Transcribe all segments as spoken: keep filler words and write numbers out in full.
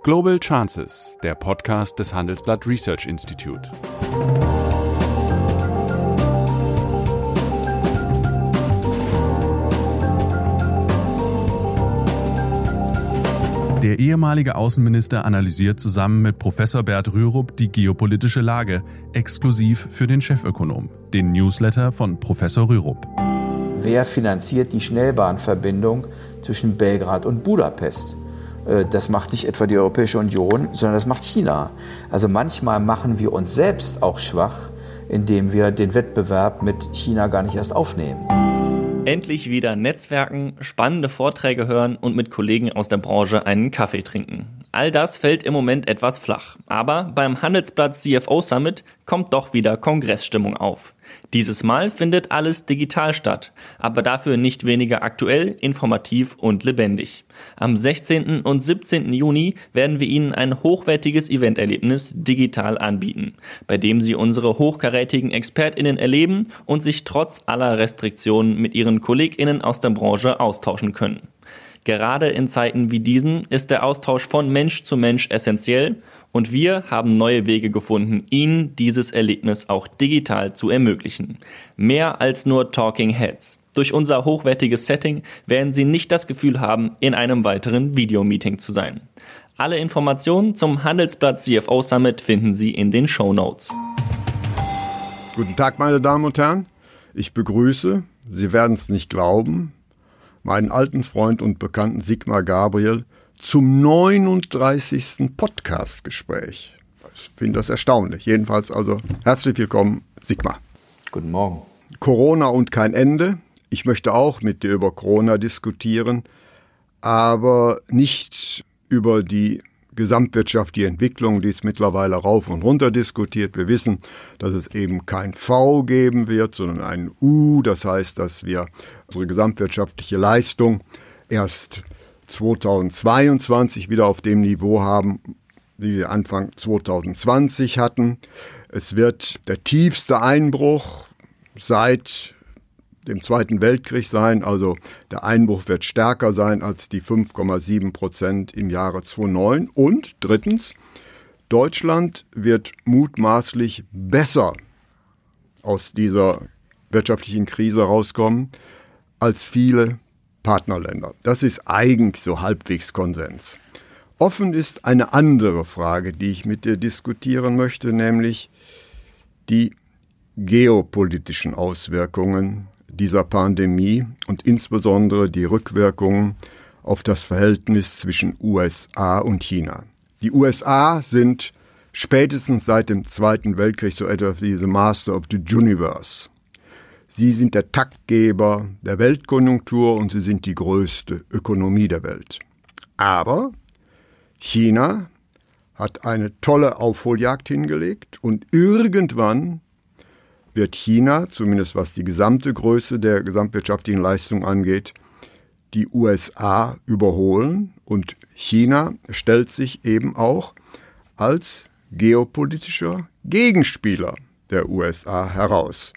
Global Chances, der Podcast des Handelsblatt Research Institute. Der ehemalige Außenminister analysiert zusammen mit Professor Bert Rürup die geopolitische Lage, exklusiv für den Chefökonom, den Newsletter von Professor Rürup. Wer finanziert die Schnellbahnverbindung zwischen Belgrad und Budapest? Das macht nicht etwa die Europäische Union, sondern das macht China. Also manchmal machen wir uns selbst auch schwach, indem wir den Wettbewerb mit China gar nicht erst aufnehmen. Endlich wieder netzwerken, spannende Vorträge hören und mit Kollegen aus der Branche einen Kaffee trinken. All das fällt im Moment etwas flach. Aber beim Handelsblatt C F O Summit kommt doch wieder Kongressstimmung auf. Dieses Mal findet alles digital statt, aber dafür nicht weniger aktuell, informativ und lebendig. Am sechzehnten und siebzehnten Juni werden wir Ihnen ein hochwertiges Eventerlebnis digital anbieten, bei dem Sie unsere hochkarätigen ExpertInnen erleben und sich trotz aller Restriktionen mit Ihren KollegInnen aus der Branche austauschen können. Gerade in Zeiten wie diesen ist der Austausch von Mensch zu Mensch essentiell und wir haben neue Wege gefunden, Ihnen dieses Erlebnis auch digital zu ermöglichen. Mehr als nur Talking Heads. Durch unser hochwertiges Setting werden Sie nicht das Gefühl haben, in einem weiteren Videomeeting zu sein. Alle Informationen zum Handelsblatt C F O Summit finden Sie in den Shownotes. Guten Tag, meine Damen und Herren. Ich begrüße, Sie werden es nicht glauben, meinen alten Freund und Bekannten Sigmar Gabriel zum neununddreißigsten Podcast-Gespräch. Ich finde das erstaunlich. Jedenfalls also herzlich willkommen, Sigmar. Guten Morgen. Corona und kein Ende. Ich möchte auch mit dir über Corona diskutieren, aber nicht über die Gesamtwirtschaft, die Entwicklung, die ist mittlerweile rauf und runter diskutiert. Wir wissen, dass es eben kein V geben wird, sondern ein U. Das heißt, dass wir unsere gesamtwirtschaftliche Leistung erst zweitausendzweiundzwanzig wieder auf dem Niveau haben, wie wir Anfang zweitausendzwanzig hatten. Es wird der tiefste Einbruch seit dem Zweiten Weltkrieg sein, also der Einbruch wird stärker sein als die fünf Komma sieben Prozent im Jahre zweitausendneun. Und drittens, Deutschland wird mutmaßlich besser aus dieser wirtschaftlichen Krise rauskommen als viele Partnerländer. Das ist eigentlich so halbwegs Konsens. Offen ist eine andere Frage, die ich mit dir diskutieren möchte, nämlich die geopolitischen Auswirkungen dieser Pandemie und insbesondere die Rückwirkungen auf das Verhältnis zwischen U S A und China. Die U S A sind spätestens seit dem Zweiten Weltkrieg so etwas wie the Master of the Universe. Sie sind der Taktgeber der Weltkonjunktur und sie sind die größte Ökonomie der Welt. Aber China hat eine tolle Aufholjagd hingelegt und irgendwann wird China, zumindest was die gesamte Größe der gesamtwirtschaftlichen Leistung angeht, die U S A überholen. Und China stellt sich eben auch als geopolitischer Gegenspieler der U S A heraus.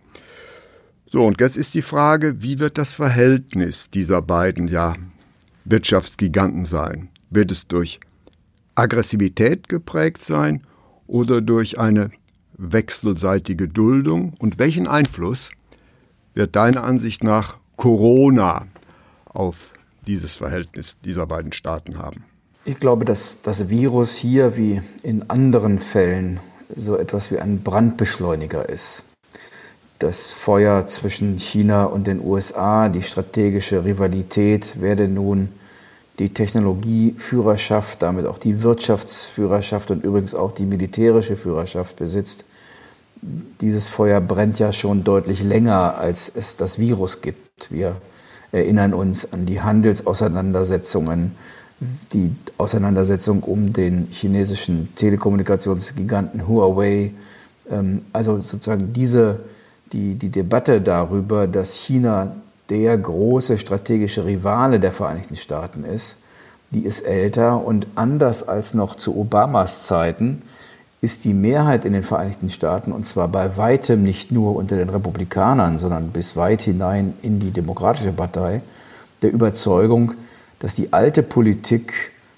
So, und jetzt ist die Frage, wie wird das Verhältnis dieser beiden ja, Wirtschaftsgiganten sein? Wird es durch Aggressivität geprägt sein oder durch eine wechselseitige Duldung? Und welchen Einfluss wird deiner Ansicht nach Corona auf dieses Verhältnis dieser beiden Staaten haben? Ich glaube, dass das Virus hier wie in anderen Fällen so etwas wie ein Brandbeschleuniger ist. Das Feuer zwischen China und den U S A, die strategische Rivalität, werde nun die Technologieführerschaft, damit auch die Wirtschaftsführerschaft und übrigens auch die militärische Führerschaft besitzt. Dieses Feuer brennt ja schon deutlich länger, als es das Virus gibt. Wir erinnern uns an die Handelsauseinandersetzungen, die Auseinandersetzung um den chinesischen Telekommunikationsgiganten Huawei. Also sozusagen diese, die, die Debatte darüber, dass China der große strategische Rivale der Vereinigten Staaten ist, die ist älter und anders als noch zu Obamas Zeiten ist die Mehrheit in den Vereinigten Staaten, und zwar bei weitem nicht nur unter den Republikanern, sondern bis weit hinein in die Demokratische Partei, der Überzeugung, dass die alte Politik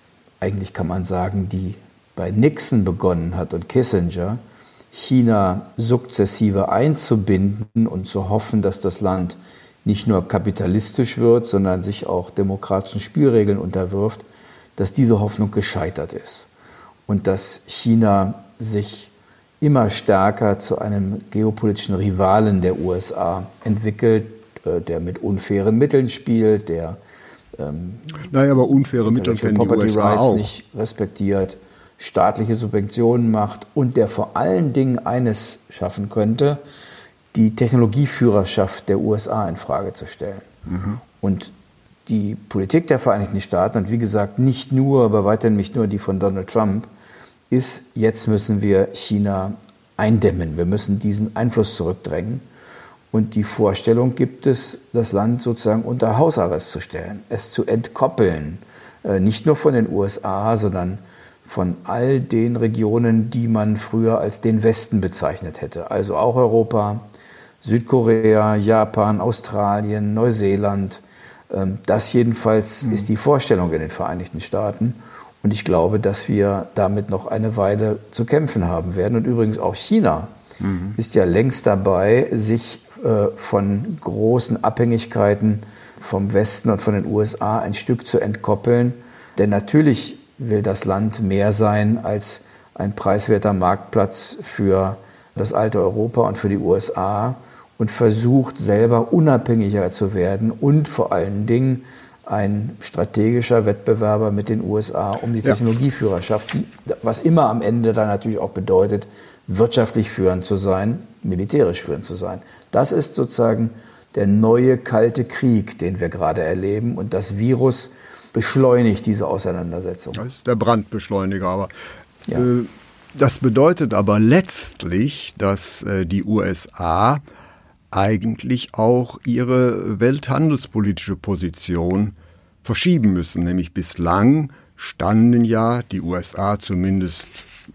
eigentlich kann man sagen, die bei Nixon begonnen hat und Kissinger, China sukzessive einzubinden und zu hoffen, dass das Land nicht nur kapitalistisch wird, sondern sich auch demokratischen Spielregeln unterwirft, dass diese Hoffnung gescheitert ist und dass China sich immer stärker zu einem geopolitischen Rivalen der U S A entwickelt, der mit unfairen Mitteln spielt, der ähm, naja, aber unfaire Mittel kennen die U S A auch. Nicht respektiert, staatliche Subventionen macht und der vor allen Dingen eines schaffen könnte, die Technologieführerschaft der U S A in Frage zu stellen. Mhm. Und die Politik der Vereinigten Staaten, und wie gesagt, nicht nur, bei weitem nicht nur die von Donald Trump, ist, jetzt müssen wir China eindämmen. Wir müssen diesen Einfluss zurückdrängen. Und die Vorstellung gibt es, das Land sozusagen unter Hausarrest zu stellen, es zu entkoppeln, nicht nur von den U S A, sondern von all den Regionen, die man früher als den Westen bezeichnet hätte. Also auch Europa, Südkorea, Japan, Australien, Neuseeland. Das jedenfalls mhm. ist die Vorstellung in den Vereinigten Staaten. Und ich glaube, dass wir damit noch eine Weile zu kämpfen haben werden. Und übrigens auch China mhm. ist ja längst dabei, sich äh, von großen Abhängigkeiten vom Westen und von den U S A ein Stück zu entkoppeln. Denn natürlich will das Land mehr sein als ein preiswerter Marktplatz für das alte Europa und für die U S A und versucht selber unabhängiger zu werden und vor allen Dingen ein strategischer Wettbewerber mit den U S A um die Technologieführerschaft, was immer am Ende dann natürlich auch bedeutet, wirtschaftlich führend zu sein, militärisch führend zu sein. Das ist sozusagen der neue Kalte Krieg, den wir gerade erleben, und das Virus beschleunigt diese Auseinandersetzung. Das ist der Brandbeschleuniger. Aber ja. äh, das bedeutet aber letztlich, dass äh, die U S A eigentlich auch ihre welthandelspolitische Position verschieben müssen. Nämlich bislang standen ja die U S A, zumindest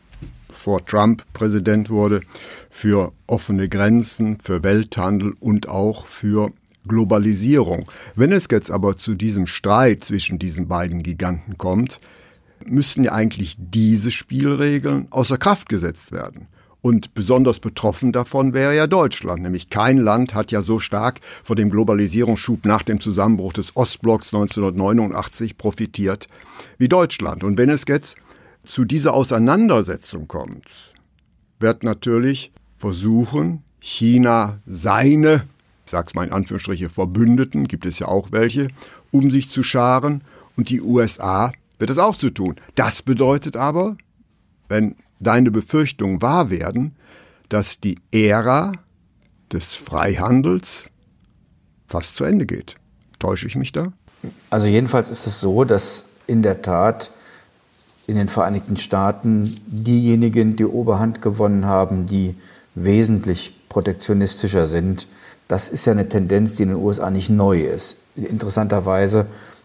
bevor Trump Präsident wurde, für offene Grenzen, für Welthandel und auch für Globalisierung. Wenn es jetzt aber zu diesem Streit zwischen diesen beiden Giganten kommt, müssten ja eigentlich diese Spielregeln außer Kraft gesetzt werden. Und besonders betroffen davon wäre ja Deutschland. Nämlich kein Land hat ja so stark von dem Globalisierungsschub nach dem Zusammenbruch des Ostblocks neunzehnhundertneunundachtzig profitiert wie Deutschland. Und wenn es jetzt zu dieser Auseinandersetzung kommt, wird natürlich versuchen, China seine, ich sag's mal in Anführungsstriche, Verbündeten, gibt es ja auch welche, um sich zu scharen. Und die U S A wird es auch zu tun. Das bedeutet aber, wenn deine Befürchtungen wahr werden, dass die Ära des Freihandels fast zu Ende geht. Täusche ich mich da? Also jedenfalls ist es so, dass in der Tat in den Vereinigten Staaten diejenigen die Oberhand gewonnen haben, die wesentlich protektionistischer sind. Das ist ja eine Tendenz, die in den U S A nicht neu ist. Interessanterweise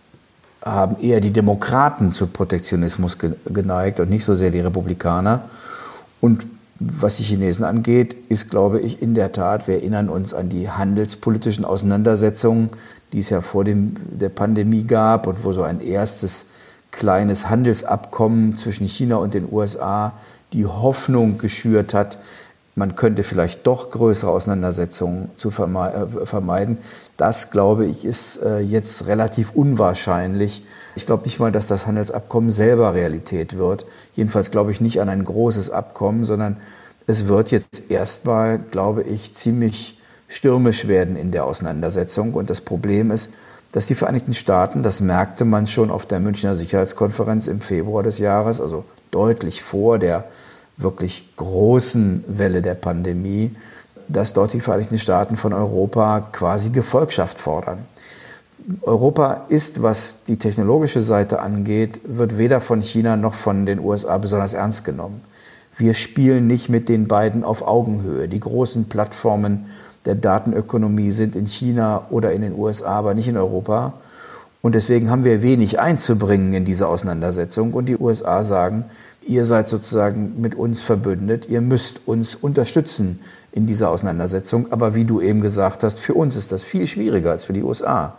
haben eher die Demokraten zu Protektionismus geneigt und nicht so sehr die Republikaner. Und was die Chinesen angeht, ist, glaube ich, in der Tat, wir erinnern uns an die handelspolitischen Auseinandersetzungen, die es ja vor dem, der Pandemie gab und wo so ein erstes kleines Handelsabkommen zwischen China und den U S A die Hoffnung geschürt hat, man könnte vielleicht doch größere Auseinandersetzungen zu vermeiden. Das, glaube ich, ist jetzt relativ unwahrscheinlich. Ich glaube nicht mal, dass das Handelsabkommen selber Realität wird. Jedenfalls glaube ich nicht an ein großes Abkommen, sondern es wird jetzt erstmal, glaube ich, ziemlich stürmisch werden in der Auseinandersetzung. Und das Problem ist, dass die Vereinigten Staaten, das merkte man schon auf der Münchner Sicherheitskonferenz im Februar des Jahres, also deutlich vor der wirklich großen Welle der Pandemie, dass dort die Vereinigten Staaten von Europa quasi Gefolgschaft fordern. Europa ist, was die technologische Seite angeht, wird weder von China noch von den U S A besonders ernst genommen. Wir spielen nicht mit den beiden auf Augenhöhe. Die großen Plattformen der Datenökonomie sind in China oder in den U S A, aber nicht in Europa. Und deswegen haben wir wenig einzubringen in diese Auseinandersetzung. Und die U S A sagen, ihr seid sozusagen mit uns verbündet, ihr müsst uns unterstützen in dieser Auseinandersetzung. Aber wie du eben gesagt hast, für uns ist das viel schwieriger als für die U S A.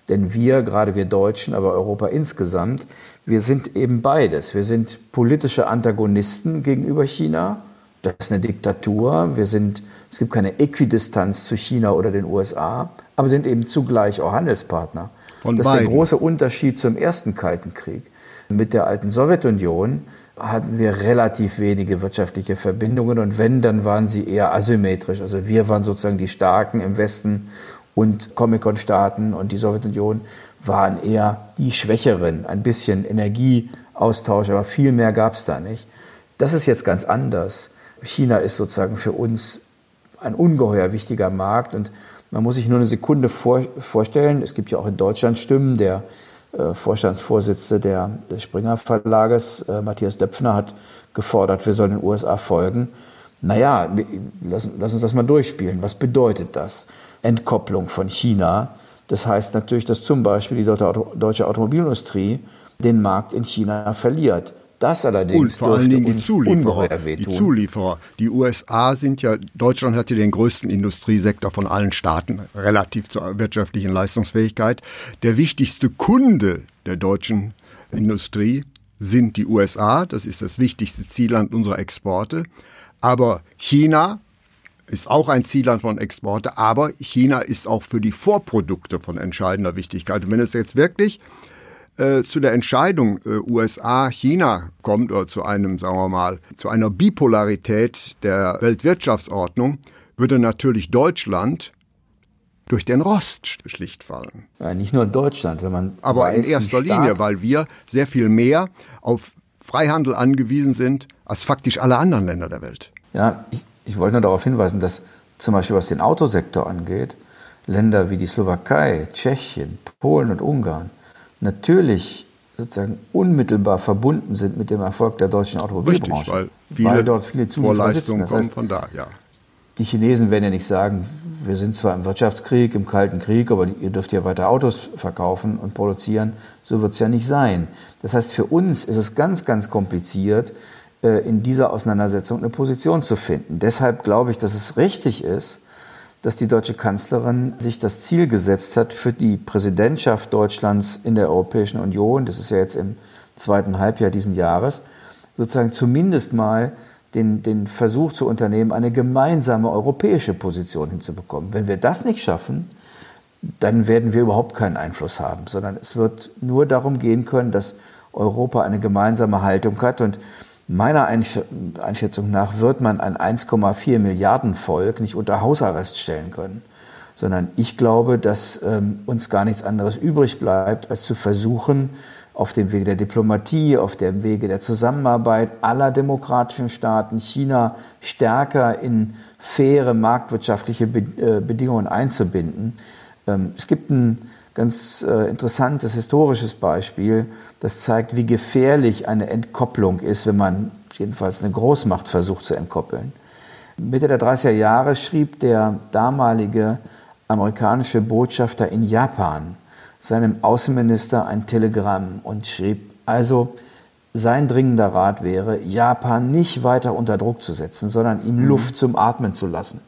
Denn wir, gerade wir Deutschen, aber Europa insgesamt, wir sind eben beides. Wir sind politische Antagonisten gegenüber China. Das ist eine Diktatur. Wir sind, es gibt keine Äquidistanz zu China oder den U S A, aber sind eben zugleich auch Handelspartner. Von das ist beiden. der große Unterschied zum ersten Kalten Krieg. Mit der alten Sowjetunion hatten wir relativ wenige wirtschaftliche Verbindungen und wenn, dann waren sie eher asymmetrisch. Also wir waren sozusagen die Starken im Westen und Comecon-Staaten und die Sowjetunion waren eher die Schwächeren. Ein bisschen Energieaustausch, aber viel mehr gab es da nicht. Das ist jetzt ganz anders. China ist sozusagen für uns ein ungeheuer wichtiger Markt und man muss sich nur eine Sekunde vor, vorstellen, es gibt ja auch in Deutschland Stimmen, der äh, Vorstandsvorsitzende der, des Springer Verlages, äh, Matthias Döpfner, hat gefordert, wir sollen den U S A folgen. Naja, lass, lass uns das mal durchspielen. Was bedeutet das? Entkopplung von China. Das heißt natürlich, dass zum Beispiel die deutsche Automobilindustrie den Markt in China verliert. Das allerdings und vor allen Dingen die Zulieferer, die Zulieferer. Die U S A sind ja, Deutschland hat ja den größten Industriesektor von allen Staaten, relativ zur wirtschaftlichen Leistungsfähigkeit. Der wichtigste Kunde der deutschen Industrie sind die U S A. Das ist das wichtigste Zielland unserer Exporte. Aber China ist auch ein Zielland von Exporte, aber China ist auch für die Vorprodukte von entscheidender Wichtigkeit. Und wenn es jetzt wirklich äh, zu der Entscheidung äh, U S A China kommt oder zu einem, sagen wir mal, zu einer Bipolarität der Weltwirtschaftsordnung, würde natürlich Deutschland durch den Rost schlicht fallen. Ja, nicht nur Deutschland, wenn man aber weiß, in erster Linie, weil wir sehr viel mehr auf Freihandel angewiesen sind als faktisch alle anderen Länder der Welt. Ja, ich, ich wollte nur darauf hinweisen, dass zum Beispiel was den Autosektor angeht, Länder wie die Slowakei, Tschechien, Polen und Ungarn natürlich sozusagen unmittelbar verbunden sind mit dem Erfolg der deutschen Automobilbranche. Richtig, weil viele, weil dort viele Zulieferer sitzen. Das heißt, kommen von da, ja. Die Chinesen werden ja nicht sagen, wir sind zwar im Wirtschaftskrieg, im Kalten Krieg, aber ihr dürft ja weiter Autos verkaufen und produzieren. So wird es ja nicht sein. Das heißt, für uns ist es ganz, ganz kompliziert, in dieser Auseinandersetzung eine Position zu finden. Deshalb glaube ich, dass es richtig ist, dass die deutsche Kanzlerin sich das Ziel gesetzt hat für die Präsidentschaft Deutschlands in der Europäischen Union, das ist ja jetzt im zweiten Halbjahr diesen Jahres, sozusagen zumindest mal den, den Versuch zu unternehmen, eine gemeinsame europäische Position hinzubekommen. Wenn wir das nicht schaffen, dann werden wir überhaupt keinen Einfluss haben, sondern es wird nur darum gehen können, dass Europa eine gemeinsame Haltung hat. Und meiner Einschätzung nach wird man ein eins Komma vier Milliarden Volk nicht unter Hausarrest stellen können, sondern ich glaube, dass ähm, uns gar nichts anderes übrig bleibt, als zu versuchen, auf dem Wege der Diplomatie, auf dem Wege der Zusammenarbeit aller demokratischen Staaten China stärker in faire marktwirtschaftliche Bedingungen einzubinden. Es gibt ein ganz interessantes historisches Beispiel, das zeigt, wie gefährlich eine Entkopplung ist, wenn man jedenfalls eine Großmacht versucht zu entkoppeln. Mitte der dreißiger Jahre schrieb der damalige amerikanische Botschafter in Japan seinem Außenminister ein Telegramm und schrieb, also sein dringender Rat wäre, Japan nicht weiter unter Druck zu setzen, sondern ihm Luft zum Atmen zu lassen.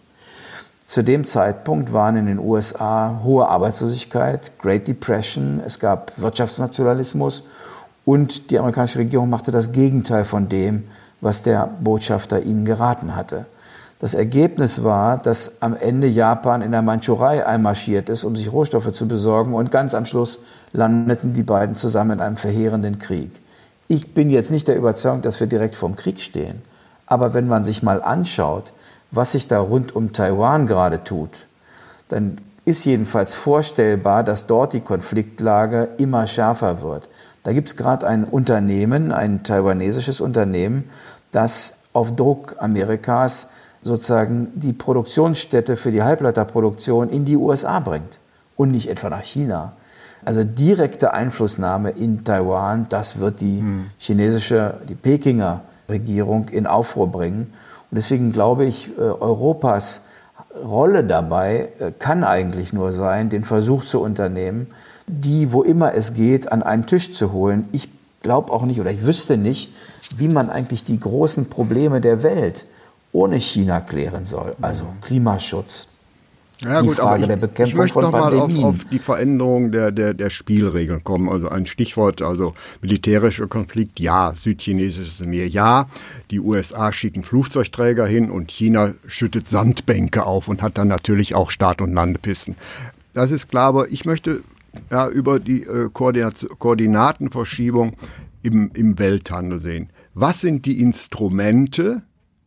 Zu dem Zeitpunkt waren in den U S A hohe Arbeitslosigkeit, Great Depression, es gab Wirtschaftsnationalismus und die amerikanische Regierung machte das Gegenteil von dem, was der Botschafter ihnen geraten hatte. Das Ergebnis war, dass am Ende Japan in der Mandschurei einmarschiert ist, um sich Rohstoffe zu besorgen und ganz am Schluss landeten die beiden zusammen in einem verheerenden Krieg. Ich bin jetzt nicht der Überzeugung, dass wir direkt vorm Krieg stehen, aber wenn man sich mal anschaut, was sich da rund um Taiwan gerade tut, dann ist jedenfalls vorstellbar, dass dort die Konfliktlage immer schärfer wird. Da gibt es gerade ein Unternehmen, ein taiwanesisches Unternehmen, das auf Druck Amerikas sozusagen die Produktionsstätte für die Halbleiterproduktion in die U S A bringt und nicht etwa nach China. Also direkte Einflussnahme in Taiwan, das wird die chinesische, die Pekinger Regierung in Aufruhr bringen. Und deswegen glaube ich, Europas Rolle dabei kann eigentlich nur sein, den Versuch zu unternehmen, die, wo immer es geht, an einen Tisch zu holen. Ich glaube auch nicht oder ich wüsste nicht, wie man eigentlich die großen Probleme der Welt ohne China klären soll. Also Klimaschutz, Ja, die gut, Frage aber ich, der Bekämpfung ich möchte von noch mal Pandemien. auf, auf die Veränderung der, der, der Spielregeln kommen. Also ein Stichwort, also militärischer Konflikt, ja, südchinesisches Meer, ja. Die U S A schicken Flugzeugträger hin und China schüttet Sandbänke auf und hat dann natürlich auch Start- und Landepisten. Das ist klar, aber ich möchte ja, über die äh, Koordinat- Koordinatenverschiebung im, im Welthandel sehen. Was sind die Instrumente,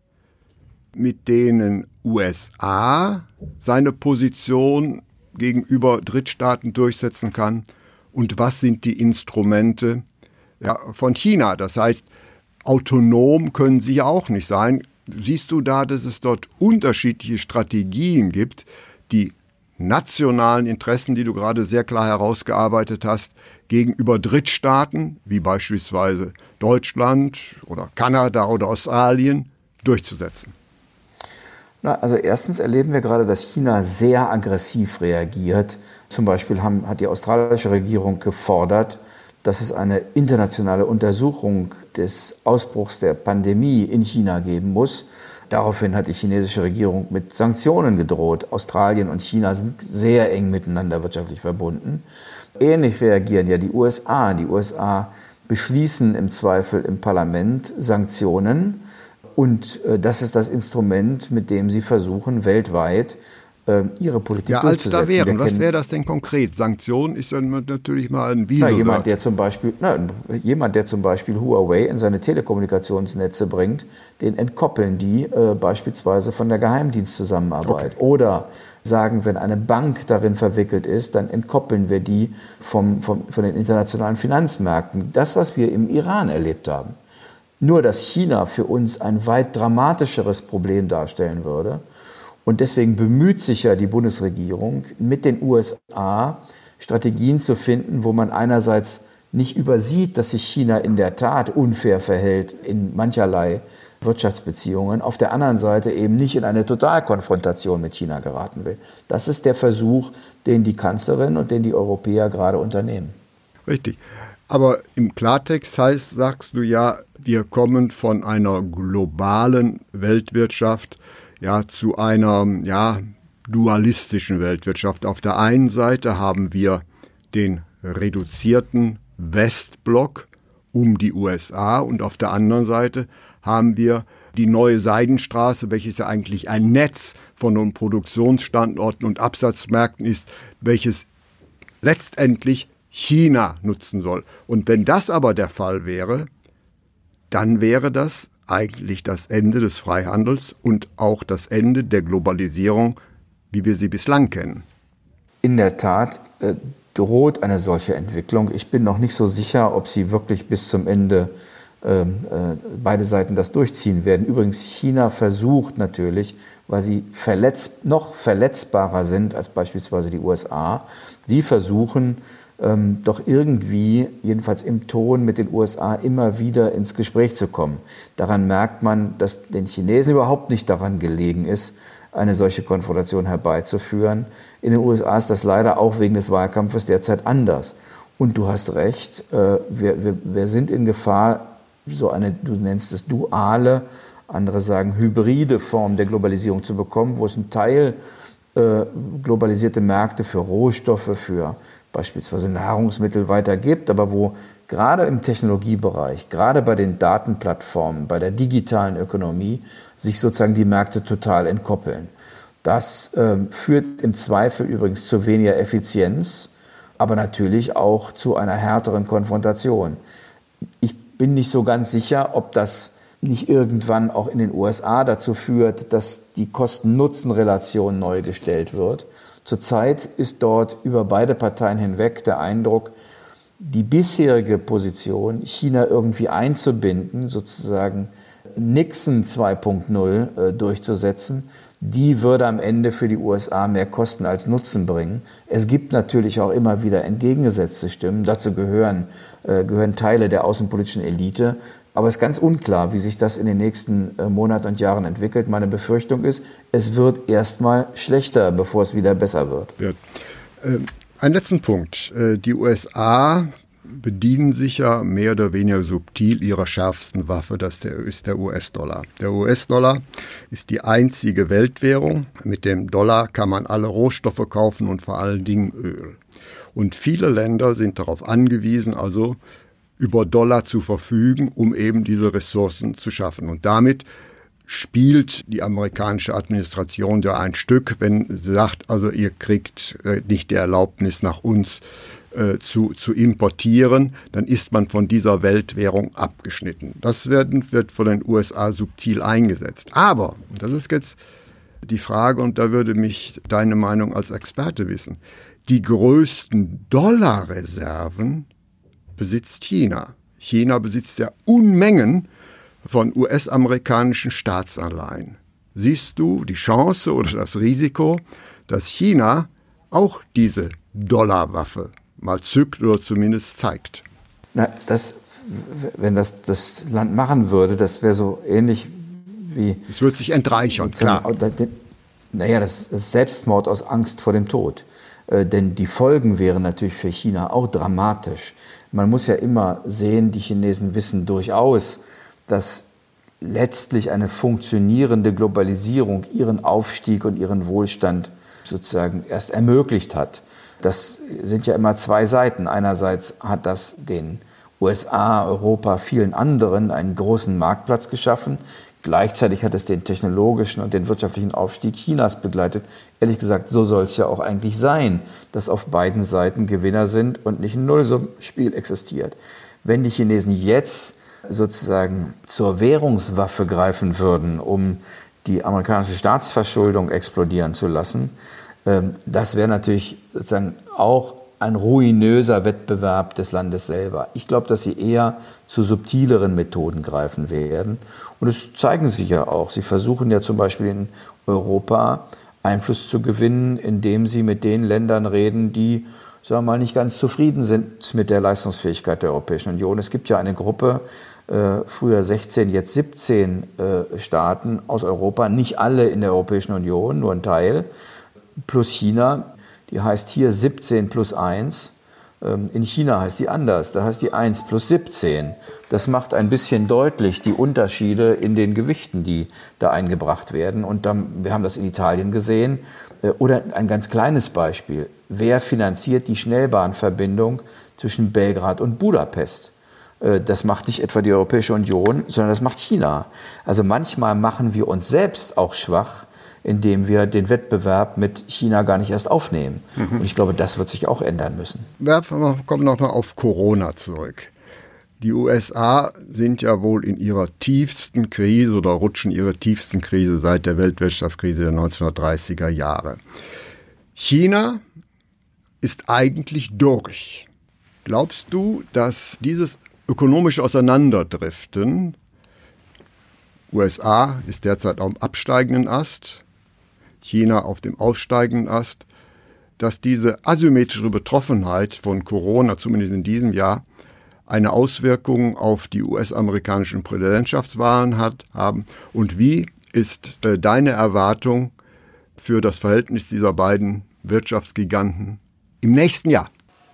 mit denen U S A seine Position gegenüber Drittstaaten durchsetzen kann? Und was sind die Instrumente ja, von China? Das heißt, autonom können sie ja auch nicht sein. Siehst du da, dass es dort unterschiedliche Strategien gibt, die nationalen Interessen, die du gerade sehr klar herausgearbeitet hast, gegenüber Drittstaaten, wie beispielsweise Deutschland oder Kanada oder Australien, durchzusetzen? Na, also erstens erleben wir gerade, dass China sehr aggressiv reagiert. Zum Beispiel haben, hat die australische Regierung gefordert, dass es eine internationale Untersuchung des Ausbruchs der Pandemie in China geben muss. Daraufhin hat die chinesische Regierung mit Sanktionen gedroht. Australien und China sind sehr eng miteinander wirtschaftlich verbunden. Ähnlich reagieren ja die U S A. Die U S A beschließen im Zweifel im Parlament Sanktionen. Und äh, das ist das Instrument, mit dem sie versuchen, weltweit äh, ihre Politik ja, durchzusetzen. Als da wären, Wir was wäre das denn konkret? Sanktionen ist dann natürlich mal ein Wieso. Na, jemand, der zum Beispiel, na, jemand, der zum Beispiel Huawei in seine Telekommunikationsnetze bringt, den entkoppeln die äh, beispielsweise von der Geheimdienstzusammenarbeit. Okay. Oder sagen, wenn eine Bank darin verwickelt ist, dann entkoppeln wir die vom, vom, von den internationalen Finanzmärkten. Das, was wir im Iran erlebt haben. Nur, dass China für uns ein weit dramatischeres Problem darstellen würde. Und deswegen bemüht sich ja die Bundesregierung, mit den U S A Strategien zu finden, wo man einerseits nicht übersieht, dass sich China in der Tat unfair verhält in mancherlei Wirtschaftsbeziehungen, auf der anderen Seite eben nicht in eine Totalkonfrontation mit China geraten will. Das ist der Versuch, den die Kanzlerin und den die Europäer gerade unternehmen. Richtig. Aber im Klartext heißt, sagst du ja, wir kommen von einer globalen Weltwirtschaft ja, zu einer ja, dualistischen Weltwirtschaft. Auf der einen Seite haben wir den reduzierten Westblock um die U S A und auf der anderen Seite haben wir die neue Seidenstraße, welches ja eigentlich ein Netz von Produktionsstandorten und Absatzmärkten ist, welches letztendlich China nutzen soll. Und wenn das aber der Fall wäre, dann wäre das eigentlich das Ende des Freihandels und auch das Ende der Globalisierung, wie wir sie bislang kennen. In der Tat äh, droht eine solche Entwicklung. Ich bin noch nicht so sicher, ob sie wirklich bis zum Ende äh, äh, beide Seiten das durchziehen werden. Übrigens, China versucht natürlich, weil sie verletzt, noch verletzbarer sind als beispielsweise die U S A, sie versuchen, Ähm, doch irgendwie, jedenfalls im Ton mit den U S A, immer wieder ins Gespräch zu kommen. Daran merkt man, dass den Chinesen überhaupt nicht daran gelegen ist, eine solche Konfrontation herbeizuführen. In den U S A ist das leider auch wegen des Wahlkampfes derzeit anders. Und du hast recht, äh, wir, wir, wir sind in Gefahr, so eine, du nennst es duale, andere sagen hybride Form der Globalisierung zu bekommen, wo es einen Teil äh, globalisierte Märkte für Rohstoffe, für beispielsweise Nahrungsmittel weitergibt, aber wo gerade im Technologiebereich, gerade bei den Datenplattformen, bei der digitalen Ökonomie sich sozusagen die Märkte total entkoppeln. Das ähm, führt im Zweifel übrigens zu weniger Effizienz, aber natürlich auch zu einer härteren Konfrontation. Ich bin nicht so ganz sicher, ob das nicht irgendwann auch in den U S A dazu führt, dass die Kosten-Nutzen-Relation neu gestellt wird. Zurzeit ist dort über beide Parteien hinweg der Eindruck, die bisherige Position, China irgendwie einzubinden, sozusagen Nixon zwei Punkt null äh, durchzusetzen, die würde am Ende für die U S A mehr Kosten als Nutzen bringen. Es gibt natürlich auch immer wieder entgegengesetzte Stimmen. Dazu gehören, äh, gehören Teile der außenpolitischen Elite. Aber es ist ganz unklar, wie sich das in den nächsten äh, Monaten und Jahren entwickelt. Meine Befürchtung ist, es wird erstmal schlechter, bevor es wieder besser wird. Ja. Äh, einen letzten Punkt. Äh, die U S A bedienen sich ja mehr oder weniger subtil ihrer schärfsten Waffe, das ist der U S-Dollar. Der U S-Dollar ist die einzige Weltwährung. Mit dem Dollar kann man alle Rohstoffe kaufen und vor allen Dingen Öl. Und viele Länder sind darauf angewiesen, also über Dollar zu verfügen, um eben diese Ressourcen zu schaffen. Und damit spielt die amerikanische Administration ja ein Stück, wenn sie sagt, also ihr kriegt nicht die Erlaubnis, nach uns äh, zu, zu importieren, dann ist man von dieser Weltwährung abgeschnitten. Das wird, wird von den U S A subtil eingesetzt. Aber, das ist jetzt die Frage, und da würde mich deine Meinung als Experte wissen, die größten Dollarreserven besitzt China. China besitzt ja Unmengen von U S-amerikanischen Staatsanleihen. Siehst du die Chance oder das Risiko, dass China auch diese Dollarwaffe mal zückt oder zumindest zeigt? Na, das, wenn das das Land machen würde, das wäre so ähnlich wie... Es wird sich entreichern, klar. Naja, das ist Selbstmord aus Angst vor dem Tod. Äh, denn die Folgen wären natürlich für China auch dramatisch. Man muss ja immer sehen, die Chinesen wissen durchaus, dass letztlich eine funktionierende Globalisierung ihren Aufstieg und ihren Wohlstand sozusagen erst ermöglicht hat. Das sind ja immer zwei Seiten. Einerseits hat das den U S A, Europa, vielen anderen einen großen Marktplatz geschaffen. Gleichzeitig hat es den technologischen und den wirtschaftlichen Aufstieg Chinas begleitet. Ehrlich gesagt, so soll es ja auch eigentlich sein, dass auf beiden Seiten Gewinner sind und nicht ein Nullsummenspiel existiert. Wenn die Chinesen jetzt sozusagen zur Währungswaffe greifen würden, um die amerikanische Staatsverschuldung explodieren zu lassen, das wäre natürlich sozusagen auch ein ruinöser Wettbewerb des Landes selber. Ich glaube, dass sie eher zu subtileren Methoden greifen werden. Und es zeigen sich ja auch. Sie versuchen ja zum Beispiel in Europa Einfluss zu gewinnen, indem sie mit den Ländern reden, die, sagen wir mal, nicht ganz zufrieden sind mit der Leistungsfähigkeit der Europäischen Union. Es gibt ja eine Gruppe, äh, früher sechzehn, jetzt siebzehn äh, Staaten aus Europa, nicht alle in der Europäischen Union, nur ein Teil, plus China. Die heißt hier siebzehn plus eins. In China heißt die anders. Da heißt die eins plus siebzehn. Das macht ein bisschen deutlich die Unterschiede in den Gewichten, die da eingebracht werden. Und dann, wir haben das in Italien gesehen. Oder ein ganz kleines Beispiel. Wer finanziert die Schnellbahnverbindung zwischen Belgrad und Budapest? Das macht nicht etwa die Europäische Union, sondern das macht China. Also manchmal machen wir uns selbst auch schwach, indem wir den Wettbewerb mit China gar nicht erst aufnehmen. Mhm. Und ich glaube, das wird sich auch ändern müssen. Wir kommen noch mal auf Corona zurück. Die U S A sind ja wohl in ihrer tiefsten Krise oder rutschen ihre tiefsten Krise seit der Weltwirtschaftskrise der neunzehnhundertdreißiger Jahre. China ist eigentlich durch. Glaubst du, dass dieses ökonomische Auseinanderdriften, U S A ist derzeit auf dem absteigenden Ast, China auf dem aufsteigenden Ast, dass diese asymmetrische Betroffenheit von Corona, zumindest in diesem Jahr, eine Auswirkung auf die U S-amerikanischen Präsidentschaftswahlen hat, haben? Und wie ist äh, deine Erwartung für das Verhältnis dieser beiden Wirtschaftsgiganten im nächsten Jahr?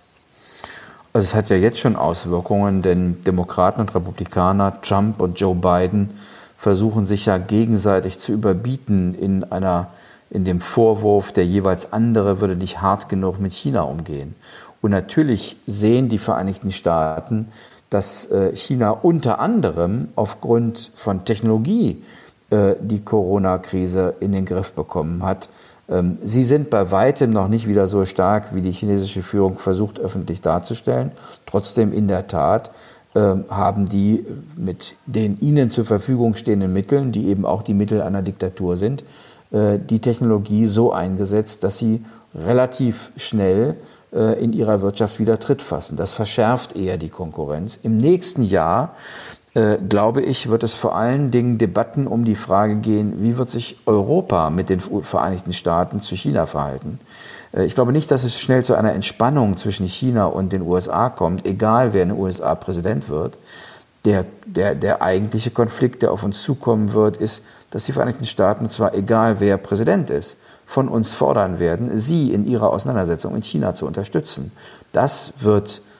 Also es hat ja jetzt schon Auswirkungen, denn Demokraten und Republikaner, Trump und Joe Biden, versuchen sich ja gegenseitig zu überbieten in einer in dem Vorwurf, der jeweils andere würde nicht hart genug mit China umgehen. Und natürlich sehen die Vereinigten Staaten, dass China unter anderem aufgrund von Technologie die Corona-Krise in den Griff bekommen hat. Sie sind bei weitem noch nicht wieder so stark, wie die chinesische Führung versucht, öffentlich darzustellen. Trotzdem in der Tat haben die mit den ihnen zur Verfügung stehenden Mitteln, die eben auch die Mittel einer Diktatur sind, die Technologie so eingesetzt, dass sie relativ schnell in ihrer Wirtschaft wieder Tritt fassen. Das verschärft eher die Konkurrenz. Im nächsten Jahr, äh, glaube ich, wird es vor allen Dingen Debatten um die Frage gehen, wie wird sich Europa mit den Vereinigten Staaten zu China verhalten. Äh, ich glaube nicht, dass es schnell zu einer Entspannung zwischen China und den U S A kommt, egal wer in den U S A Präsident wird. Der, der, der eigentliche Konflikt, der auf uns zukommen wird, ist, dass die Vereinigten Staaten, und zwar egal wer Präsident ist, von uns fordern werden, sie in ihrer Auseinandersetzung mit China zu unterstützen. Das wird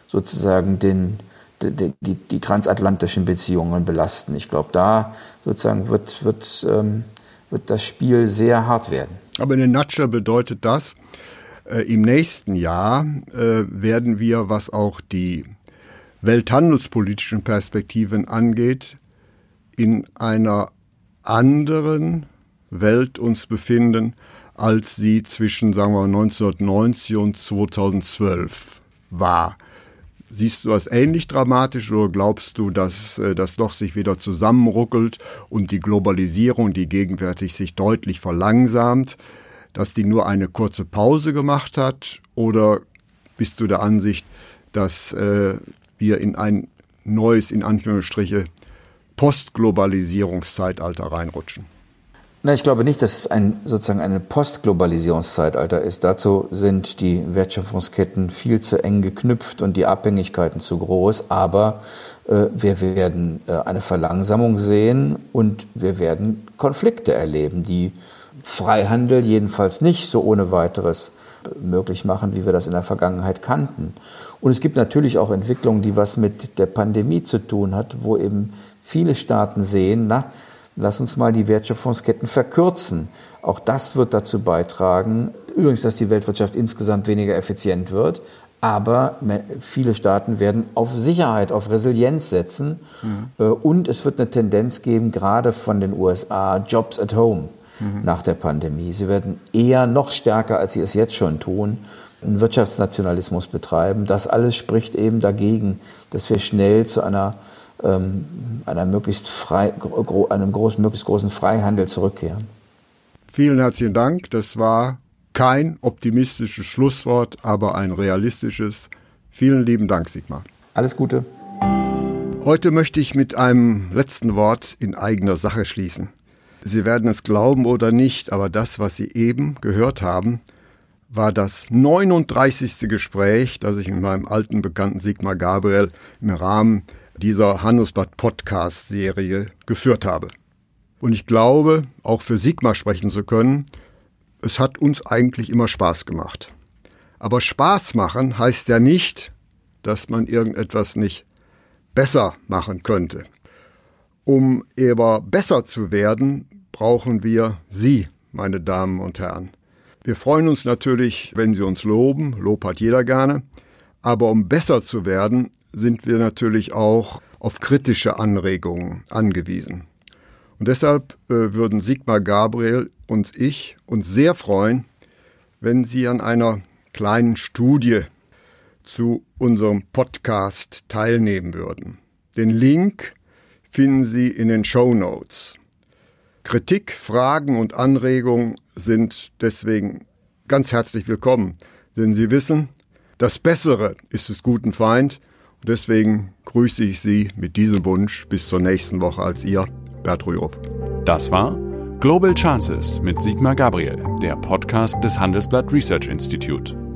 sozusagen den, die, die, die transatlantischen Beziehungen belasten. Ich glaube, da sozusagen wird, wird, ähm, wird das Spiel sehr hart werden. Aber in der Nutshell bedeutet das, äh, im nächsten Jahr äh, werden wir, was auch die welthandelspolitischen Perspektiven angeht, in einer anderen Welt uns befinden, als sie zwischen, sagen wir, neunzehnhundertneunzig und zweitausendzwölf war. Siehst du das ähnlich dramatisch oder glaubst du, dass äh, das doch sich wieder zusammenruckelt und die Globalisierung, die gegenwärtig sich deutlich verlangsamt, dass die nur eine kurze Pause gemacht hat? Oder bist du der Ansicht, dass äh, wir in ein neues, in Anführungsstriche, Postglobalisierungszeitalter reinrutschen? Na, ich glaube nicht, dass es ein, sozusagen ein Postglobalisierungszeitalter ist. Dazu sind die Wertschöpfungsketten viel zu eng geknüpft und die Abhängigkeiten zu groß. Aber äh, wir werden äh, eine Verlangsamung sehen und wir werden Konflikte erleben, die Freihandel jedenfalls nicht so ohne weiteres möglich machen, wie wir das in der Vergangenheit kannten. Und es gibt natürlich auch Entwicklungen, die was mit der Pandemie zu tun hat, wo eben viele Staaten sehen, na, lass uns mal die Wertschöpfungsketten verkürzen. Auch das wird dazu beitragen, übrigens, dass die Weltwirtschaft insgesamt weniger effizient wird, aber viele Staaten werden auf Sicherheit, auf Resilienz setzen. Mhm. Und es wird eine Tendenz geben, gerade von den U S A, Jobs at Home mhm. nach der Pandemie. Sie werden eher noch stärker, als sie es jetzt schon tun, einen Wirtschaftsnationalismus betreiben. Das alles spricht eben dagegen, dass wir schnell zu einer einer möglichst frei, einem groß, möglichst großen Freihandel zurückkehren. Vielen herzlichen Dank. Das war kein optimistisches Schlusswort, aber ein realistisches. Vielen lieben Dank, Sigmar. Alles Gute. Heute möchte ich mit einem letzten Wort in eigener Sache schließen. Sie werden es glauben oder nicht, aber das, was Sie eben gehört haben, war das neununddreißigste Gespräch, das ich mit meinem alten Bekannten Sigmar Gabriel im Rahmen dieser Handelsblatt-Podcast-Serie geführt habe. Und ich glaube, auch für Sigmar sprechen zu können, es hat uns eigentlich immer Spaß gemacht. Aber Spaß machen heißt ja nicht, dass man irgendetwas nicht besser machen könnte. Um aber besser zu werden, brauchen wir Sie, meine Damen und Herren. Wir freuen uns natürlich, wenn Sie uns loben, Lob hat jeder gerne, aber um besser zu werden, sind wir natürlich auch auf kritische Anregungen angewiesen. Und deshalb äh, würden Sigmar Gabriel und ich uns sehr freuen, wenn Sie an einer kleinen Studie zu unserem Podcast teilnehmen würden. Den Link finden Sie in den Shownotes. Kritik, Fragen und Anregungen sind deswegen ganz herzlich willkommen, denn Sie wissen, das Bessere ist des guten Feind. Und deswegen grüße ich Sie mit diesem Wunsch bis zur nächsten Woche als Ihr Bert Rürup. Das war Global Chances mit Sigmar Gabriel, der Podcast des Handelsblatt Research Institute.